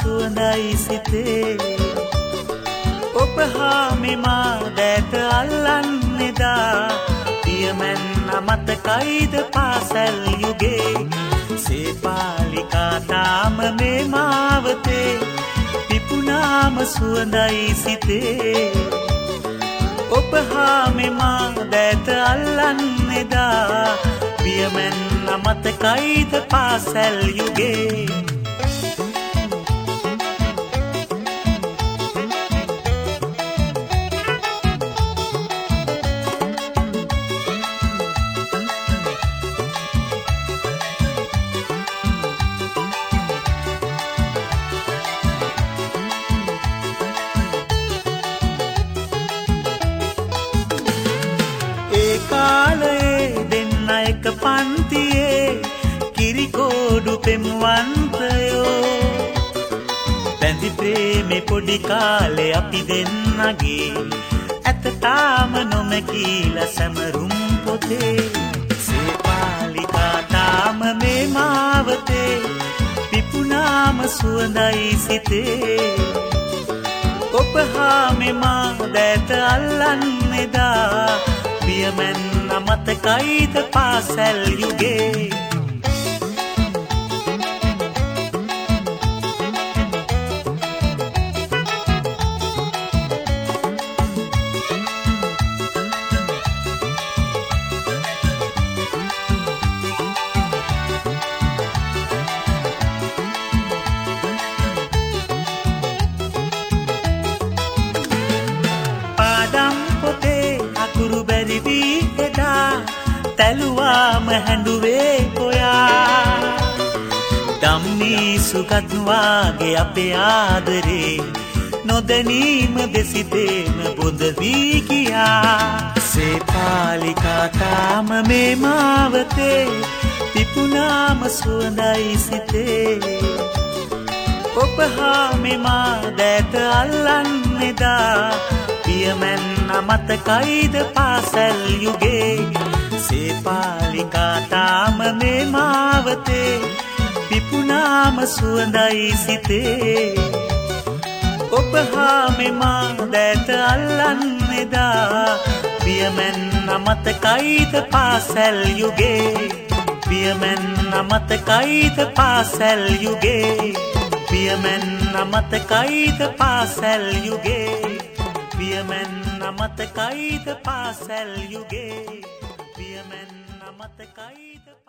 සුවඳයි සිතේ ඔබ හා මෙමා දැත අල්ලන්නේදා පියමැන්න මතකයිද පාසැල් යුගේ සේපාලිකා තාම මේ මාවතේ පිපුනාම සුවඳයි සිතේ ඔබ හා මෙමා දැත අල්ලන්නේදා පියමැන්න මතකයිද පාසැල් යුගේ කාලයේ දෙන්න එක පන්තියේ කිරිකෝඩු පෙම්වන්තයෝ පැඳි ප්‍රේමේ පොඩි කාලේ අපි දෙන්නගේ ඇත තාම නොමැකීලා සැමරුම් පොතේ සේපාලිකා තාම මේ මාවතේ පිපුනාම සුවඳයි සිතේ ඔබ හා මෙමා දැත අල්ලන්නේදා පියමැන්න මතකයිද පාසැල් යුගේ අකුරු බැරි වී එදා තැලුවාම හැඬුවේ කොයා ධම්මී සුගත් වාගේ අපේ ආදරේ නොදැනීම දෙසිතේම බොඳ වී ගියා සේපාලිකා තාම මේ මාවතේ පිපුනාම සුවඳයි සිතේ ඔබ හා මෙමා දැත අල්ලන්නේදා පියමැන්න මතකයිද පාසැල් යුගේ සේපාලිකා තාම මේ මාවතේ පිපුනාම සුවඳයි සිතේ ඔබ හා මෙමා දැත අල්ලන්නේදා පියමැන්න මතකයිද පාසැල් යුගේ පියමැන්න මතකයිද පාසැල් යුගේ පියමැන්න මතකයිද පාසැල් යුගේ පියමැන්න මතකයිද පාසැල් යුගේ පියමැන්න මතකයිද